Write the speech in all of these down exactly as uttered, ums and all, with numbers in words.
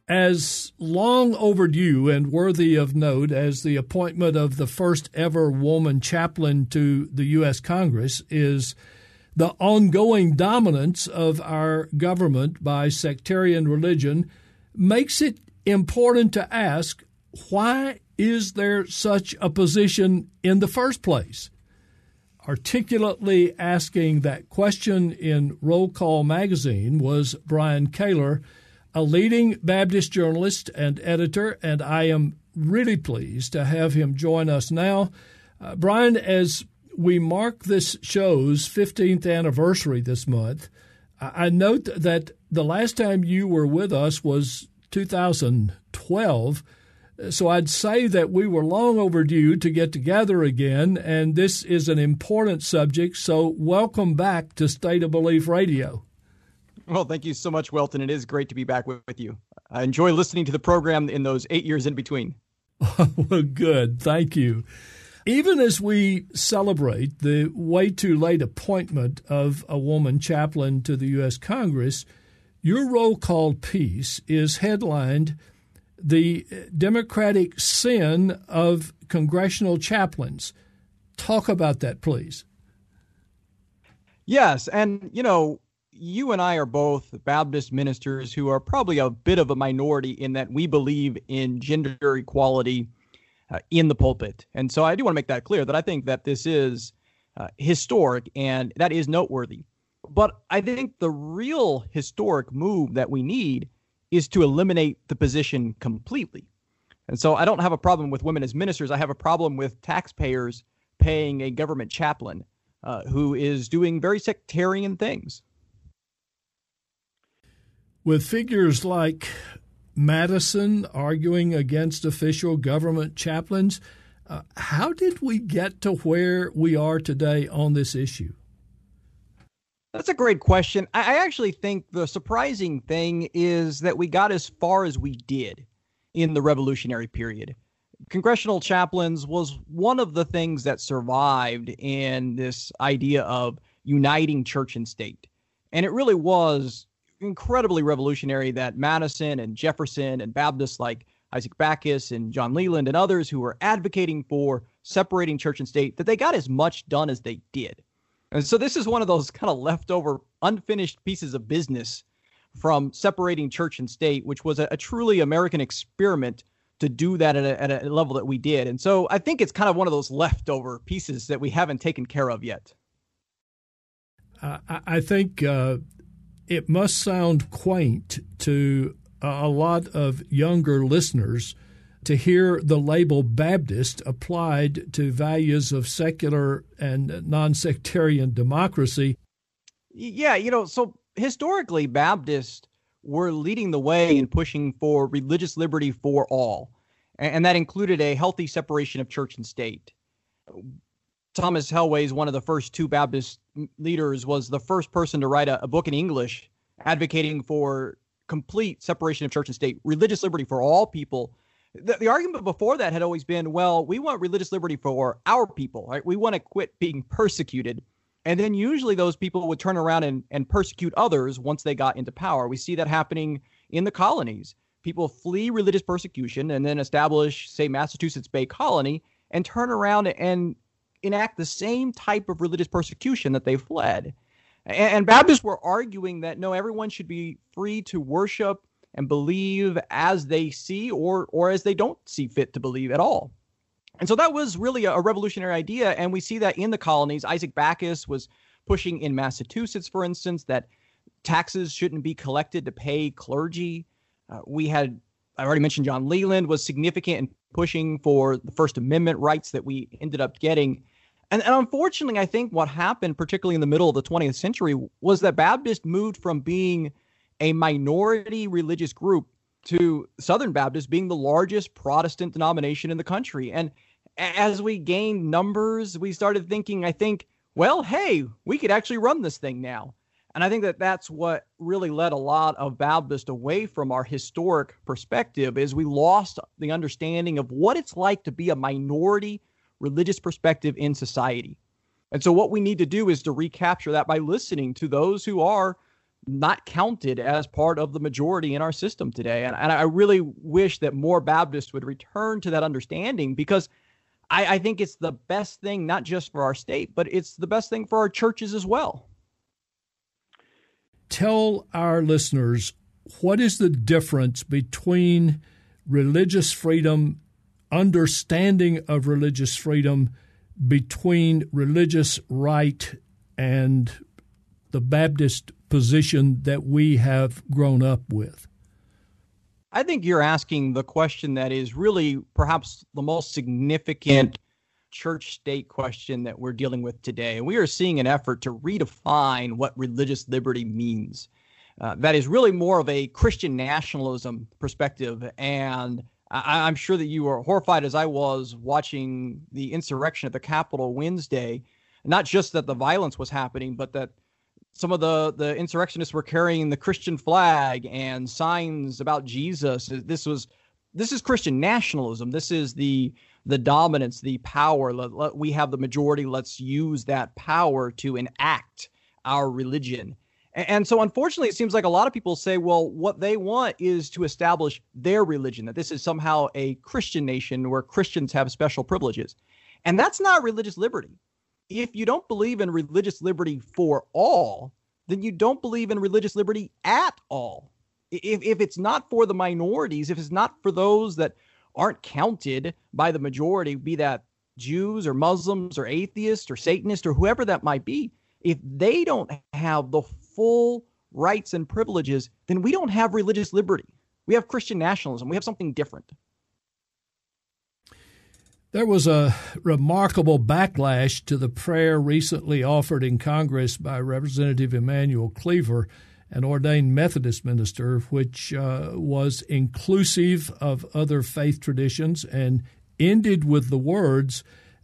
As long overdue and worthy of note as the appointment of the first ever woman chaplain to the U S. Congress is the ongoing dominance of our government by sectarian religion makes it important to ask, why is there such a position in the first place? Articulately asking that question in Roll Call magazine was Brian Kaler, a leading Baptist journalist and editor, and I am really pleased to have him join us now. Uh, Brian, as we mark this show's fifteenth anniversary this month, I note that the last time you were with us was two thousand twelve, so I'd say that we were long overdue to get together again, and this is an important subject, so welcome back to State of Belief Radio. Well, thank you so much, Welton. It is great to be back with, with you. I enjoy listening to the program in those eight years in between. Well, good. Thank you. Even as we celebrate the way too late appointment of a woman chaplain to the U S. Congress, your roll call piece is headlined "The Democratic Sin of Congressional Chaplains." Talk about that, please. Yes. And, you know, you and I are both Baptist ministers who are probably a bit of a minority in that we believe in gender equality uh, in the pulpit. And so I do want to make that clear that I think that this is uh, historic and that is noteworthy. But I think the real historic move that we need is to eliminate the position completely. And so I don't have a problem with women as ministers. I have a problem with taxpayers paying a government chaplain uh, who is doing very sectarian things. With figures like Madison arguing against official government chaplains, uh, how did we get to where we are today on this issue? That's a great question. I actually think the surprising thing is that we got as far as we did in the Revolutionary period. Congressional chaplains was one of the things that survived in this idea of uniting church and state. And it really was incredibly revolutionary that Madison and Jefferson and Baptists like Isaac Backus and John Leland and others who were advocating for separating church and state, that they got as much done as they did. And so this is one of those kind of leftover unfinished pieces of business from separating church and state, which was a, a truly American experiment to do that at a, at a level that we did. And so I think it's kind of one of those leftover pieces that we haven't taken care of yet. Uh, I think uh, it must sound quaint to a lot of younger listeners to hear the label Baptist applied to values of secular and non-sectarian democracy. Yeah, you know, so historically, Baptists were leading the way in pushing for religious liberty for all, and that included a healthy separation of church and state. Thomas Helway, one of the first two Baptist leaders, was the first person to write a, a book in English advocating for complete separation of church and state, religious liberty for all people. The, the argument before that had always been, well, we want religious liberty for our people, right? We want to quit being persecuted. And then usually those people would turn around and, and persecute others once they got into power. We see that happening in the colonies. People flee religious persecution and then establish, say, Massachusetts Bay Colony and turn around and enact the same type of religious persecution that they fled. And, and Baptists were arguing that, no, everyone should be free to worship and believe as they see or or as they don't see fit to believe at all. And so that was really a, a revolutionary idea. And we see that in the colonies. Isaac Backus was pushing in Massachusetts, for instance, that taxes shouldn't be collected to pay clergy. Uh, we had, I already mentioned John Leland was significant in pushing for the First Amendment rights that we ended up getting. And, and unfortunately, I think what happened, particularly in the middle of the twentieth century, was that Baptists moved from being a minority religious group to Southern Baptists being the largest Protestant denomination in the country. And as we gained numbers, we started thinking, I think, well, hey, we could actually run this thing now. And I think that that's what really led a lot of Baptists away from our historic perspective, is we lost the understanding of what it's like to be a minority religious perspective in society. And so what we need to do is to recapture that by listening to those who are not counted as part of the majority in our system today. And, and I really wish that more Baptists would return to that understanding, because I, I think it's the best thing, not just for our state, but it's the best thing for our churches as well. Tell our listeners, what is the difference between religious freedom, understanding of religious freedom, between religious right and the Baptist position that we have grown up with? I think you're asking the question that is really perhaps the most significant church-state question that we're dealing with today. And we are seeing an effort to redefine what religious liberty means. Uh, that is really more of a Christian nationalism perspective. And I, I'm sure that you were horrified, as I was, watching the insurrection at the Capitol Wednesday. Not just that the violence was happening, but that some of the, the insurrectionists were carrying the Christian flag and signs about Jesus. This was this is Christian nationalism. This is the the dominance, the power. Let, let, we have the majority. Let's use that power to enact our religion. And, and so, unfortunately, it seems like a lot of people say, well, what they want is to establish their religion, that this is somehow a Christian nation where Christians have special privileges. And that's not religious liberty. If you don't believe in religious liberty for all, then you don't believe in religious liberty at all. If, if it's not for the minorities, if it's not for those that aren't counted by the majority, be that Jews or Muslims or atheists or Satanists or whoever that might be, if they don't have the full rights and privileges, then we don't have religious liberty. We have Christian nationalism. We have something different. There was a remarkable backlash to the prayer recently offered in Congress by Representative Emanuel Cleaver, an ordained Methodist minister, which uh, was inclusive of other faith traditions and ended with the words,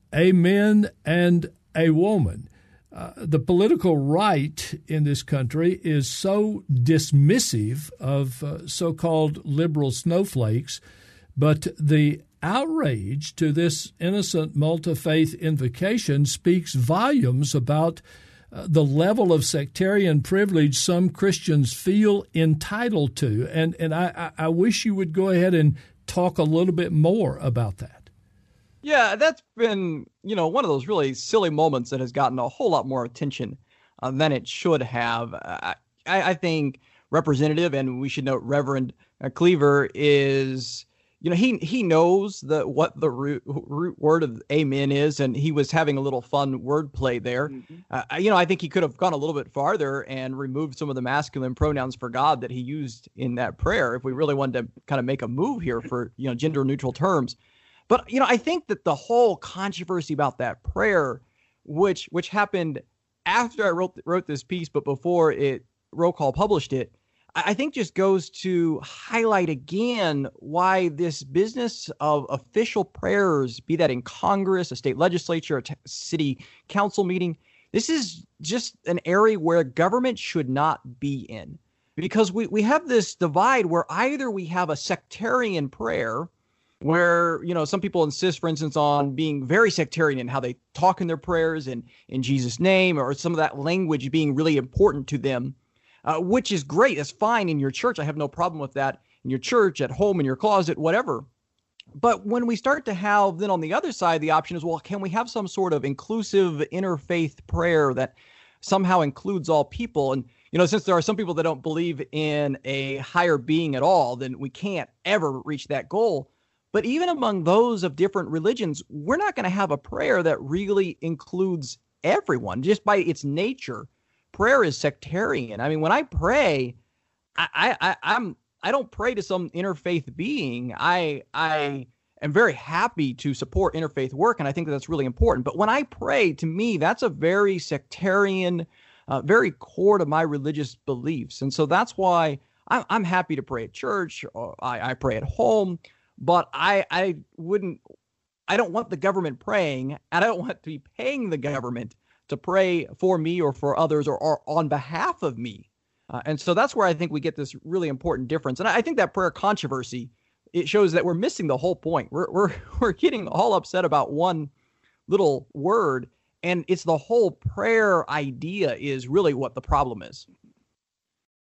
"Amen and a woman." Uh, the political right in this country is so dismissive of uh, so-called liberal snowflakes, but the outrage to this innocent multi-faith invocation speaks volumes about uh, the level of sectarian privilege some Christians feel entitled to. And and I, I wish you would go ahead and talk a little bit more about that. Yeah, that's been, you know, one of those really silly moments that has gotten a whole lot more attention uh, than it should have. I, I think Representative, and we should note Reverend uh, Cleaver, is... You know, he he knows the what the root, root word of amen is, and he was having a little fun wordplay there. Mm-hmm. Uh, you know, I think he could have gone a little bit farther and removed some of the masculine pronouns for God that he used in that prayer if we really wanted to kind of make a move here for, you know, gender neutral terms. But, you know, I think that the whole controversy about that prayer, which which happened after I wrote wrote this piece, but before it Roll Call published it, I think just goes to highlight again why this business of official prayers, be that in Congress, a state legislature, a t- city council meeting, this is just an area where government should not be in. Because we, we have this divide where either we have a sectarian prayer where, you know, some people insist, for instance, on being very sectarian in how they talk in their prayers and in Jesus' name, or some of that language being really important to them. Uh, which is great. That's fine in your church. I have no problem with that in your church, at home, in your closet, whatever. But when we start to have then on the other side, the option is, well, can we have some sort of inclusive interfaith prayer that somehow includes all people? And, you know, since there are some people that don't believe in a higher being at all, then we can't ever reach that goal. But even among those of different religions, we're not going to have a prayer that really includes everyone just by its nature. Prayer is sectarian. I mean, when I pray, I, I, I'm I don't pray to some interfaith being. I I am very happy to support interfaith work, and I think that that's really important. But when I pray, to me, that's a very sectarian, uh, very core to my religious beliefs, and so that's why I'm, I'm happy to pray at church. Or I, I pray at home, but I I wouldn't. I don't want the government praying, and I don't want to be paying the government to pray for me or for others or, or on behalf of me. Uh, and so that's where I think we get this really important difference. And I, I think that prayer controversy, it shows that we're missing the whole point. We're, we're, we're getting all upset about one little word, and it's the whole prayer idea is really what the problem is.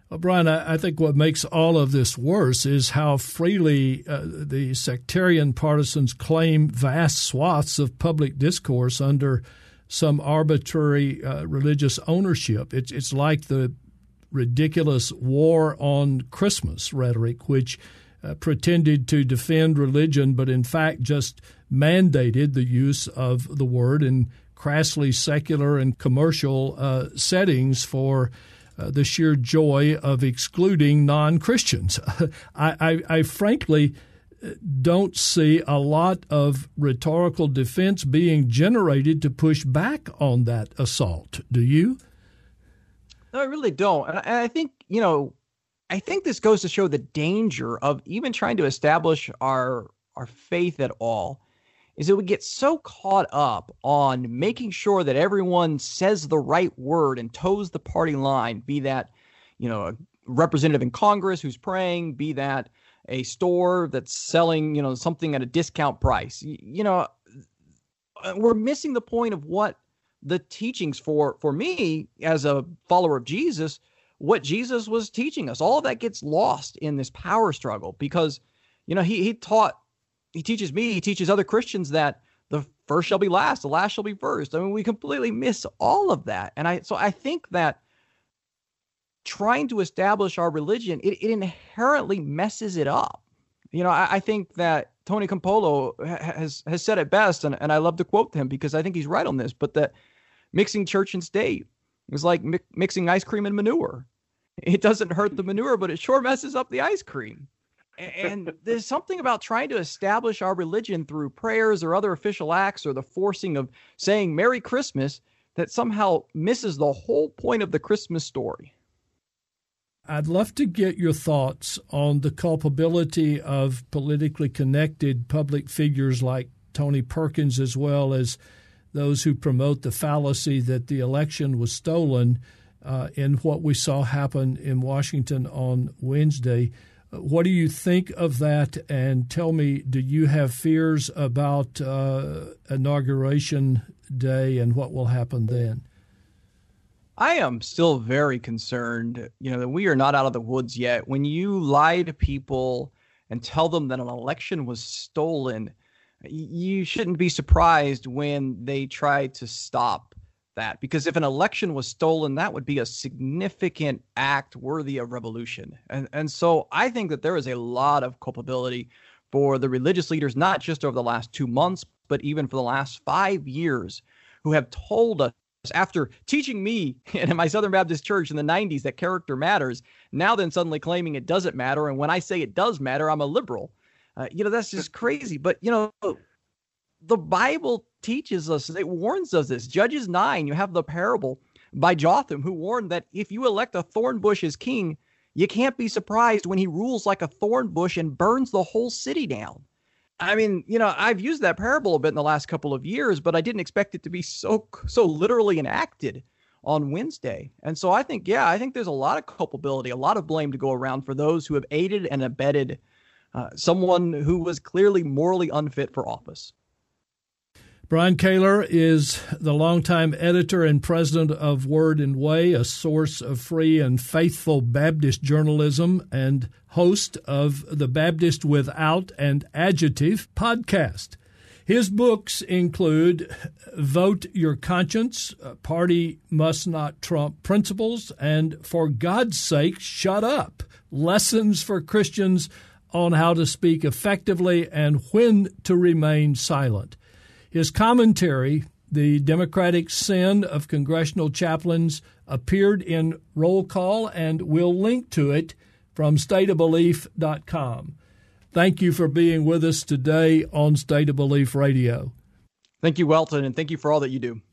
Well, Brian, I, I think what makes all of this worse is how freely uh, the sectarian partisans claim vast swaths of public discourse under some arbitrary uh, religious ownership. It's, it's like the ridiculous war on Christmas rhetoric, which uh, pretended to defend religion, but in fact just mandated the use of the word in crassly secular and commercial uh, settings for uh, the sheer joy of excluding non-Christians. I, I, I frankly don't see a lot of rhetorical defense being generated to push back on that assault. Do you? No, I really don't. And I think, you know, I think this goes to show the danger of even trying to establish our our faith at all, is that we get so caught up on making sure that everyone says the right word and toes the party line, be that, you know, a representative in Congress who's praying, be that a store that's selling, you know, something at a discount price. You, you know, we're missing the point of what the teachings for, for me as a follower of Jesus, what Jesus was teaching us. All of that gets lost in this power struggle because, you know, he, he taught, he teaches me, he teaches other Christians that the first shall be last, the last shall be first. I mean, we completely miss all of that. And I, so I think that trying to establish our religion, it, it inherently messes it up. You know, I, I think that Tony Campolo has has said it best, and, and I love to quote him because I think he's right on this, but that mixing church and state is like mi- mixing ice cream and manure. It doesn't hurt the manure, but it sure messes up the ice cream. And there's something about trying to establish our religion through prayers or other official acts or the forcing of saying Merry Christmas that somehow misses the whole point of the Christmas story. I'd love to get your thoughts on the culpability of politically connected public figures like Tony Perkins, as well as those who promote the fallacy that the election was stolen uh, in what we saw happen in Washington on Wednesday. What do you think of that? And tell me, do you have fears about uh, Inauguration Day and what will happen then? I am still very concerned, you know, that we are not out of the woods yet. When you lie to people and tell them that an election was stolen, you shouldn't be surprised when they try to stop that. Because if an election was stolen, that would be a significant act worthy of revolution. And, and so I think that there is a lot of culpability for the religious leaders, not just over the last two months, but even for the last five years, who have told us, after teaching me in my Southern Baptist church in the nineties that character matters, now then suddenly claiming it doesn't matter. And when I say it does matter, I'm a liberal. Uh, you know, that's just crazy. But, you know, the Bible teaches us, it warns us this. Judges nine, you have the parable by Jotham, who warned that if you elect a thorn bush as king, you can't be surprised when he rules like a thorn bush and burns the whole city down. I mean, you know, I've used that parable a bit in the last couple of years, but I didn't expect it to be so so literally enacted on Wednesday. And so I think, yeah, I think there's a lot of culpability, a lot of blame to go around for those who have aided and abetted uh, someone who was clearly morally unfit for office. Brian Kaler is the longtime editor and president of Word and Way, a source of free and faithful Baptist journalism, and host of the Baptist Without an Adjective podcast. His books include Vote Your Conscience, Party Must Not Trump Principles, and For God's Sake, Shut Up, Lessons for Christians on How to Speak Effectively and When to Remain Silent. His commentary, The Democratic Sin of Congressional Chaplains, appeared in Roll Call, and we'll link to it from state of belief dot com. Thank you for being with us today on State of Belief Radio. Thank you, Welton, and thank you for all that you do.